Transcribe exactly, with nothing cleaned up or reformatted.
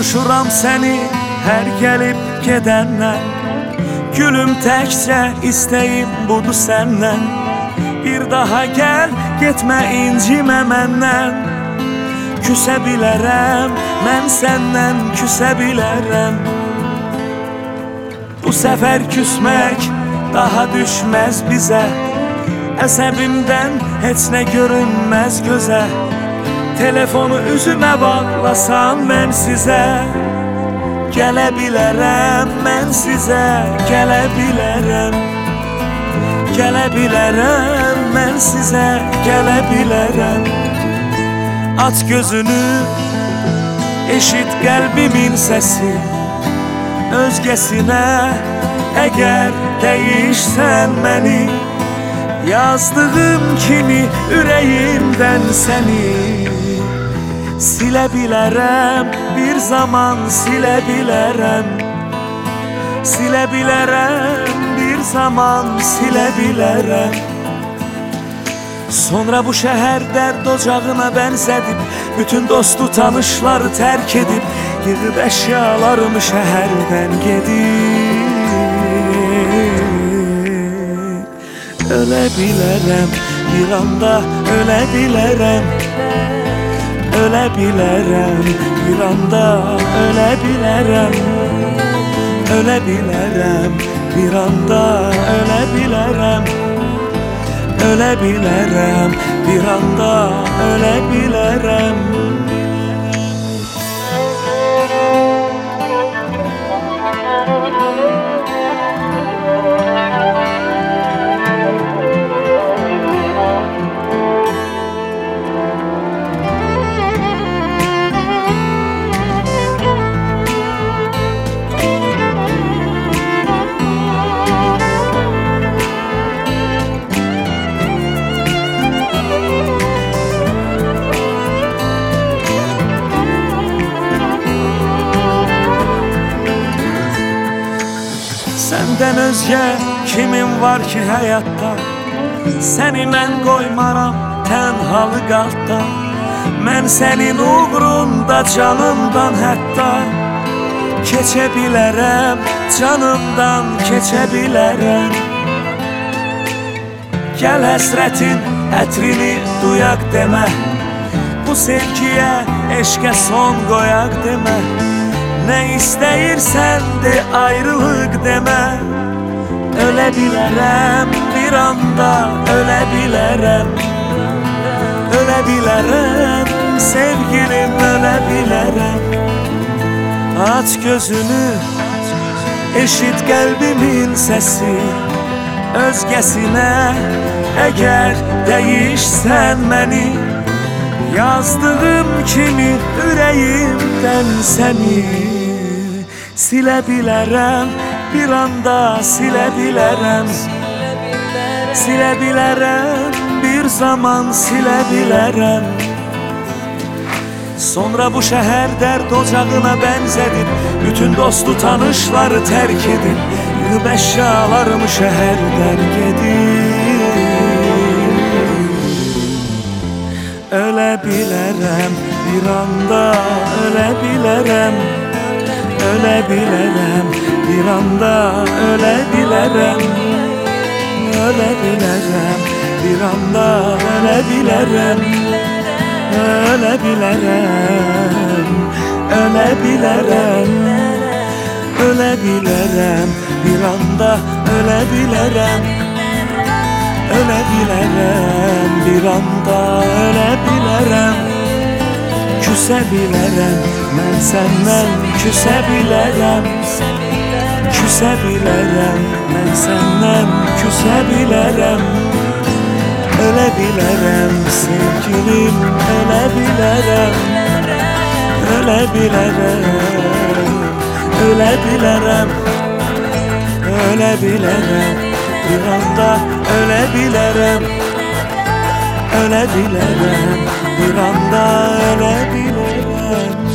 Soruşuram səni hər gəlib gedəndən. Gülüm təkcə istəyim budur səndən. Bir daha gəl, getmə incimə məndən. Küsə bilərəm, mən səndən küsə bilərəm. Bu səfər küsmək daha düşməz bizə. Əsəbimdən heç nə görünməz gözə. Telefonu üzümə bağlasan mən sizə. Gələ bilərəm mən sizə, gələ bilərəm. Gələ bilərəm mən sizə, gələ bilərəm. Aç gözünü, eşit qəlbimin səsi. Özgəsinə əgər dəyişsən məni, yazdığım kimi ürəyimdən səni silə bilərəm, bir zaman silə bilərəm. Silə bilərəm, bir zaman silə bilərəm. Sonra bu şəhər dərd ocağına bənzədib, bütün dostu tanışları tərk edib, yığıb əşyalarımı şəhərdən gedib. Ölə bilərəm, bir anda ölə bilərəm. Ölə bilərəm, bir anda ölə bilərəm. Ölə bilərəm, bir anda ölə bilərəm. Ölə bilərəm, bir anda ölə bilərəm. Səndən özgə kimin var ki həyatda? Səni mən qoymaram tənhalı qaldda. Mən sənin uğrunda canımdan hətta keçə bilərəm, canımdan keçə bilərəm. Gəl həsrətin ətrini duyaq demə, bu sevgiyə, eşqə son qoyaq demə. Nə istəyirsən de, ayrılıq demə. Ölə bilərəm, bir anda ölə bilərəm. Ölə bilərəm, sevgilim ölə bilərəm. Aç gözünü, eşit qəlbimin səsi. Özgəsinə əgər dəyişsən məni, yazdığım kimi ürəyimdən səni silə bilərəm, bir anda silə bilərəm. Silə bilərəm, bir zaman silə bilərəm. Sonra bu şəhər dərd ocağına bənzədib, bütün dostu tanışları tərk edib, yığıb əşyalarımı şəhərdən gedib. Ölə bilərəm, bir anda ölə bilərəm. Ölə bilərəm, bir anda ölə bilərəm. Ölə bilərəm, bir anda ölə bilərəm. Ölə bilərəm, ölə bilərəm. Ölə bilərəm, bir anda ölə bilərəm. Ölə bilərəm, bir anda ölə bilərəm. Küsə bilərəm, mən səndən küsə bilərəm. Küsə bilərəm, mən səndən küsə bilərəm. Ölə bilərəm, sevgilim, ölə bilərəm. Ölə bilərəm, ölə bilərəm. Ölə bilərəm, bir anda ölə bilərəm. Ölə bilərəm, bir anda ölə bilərəm.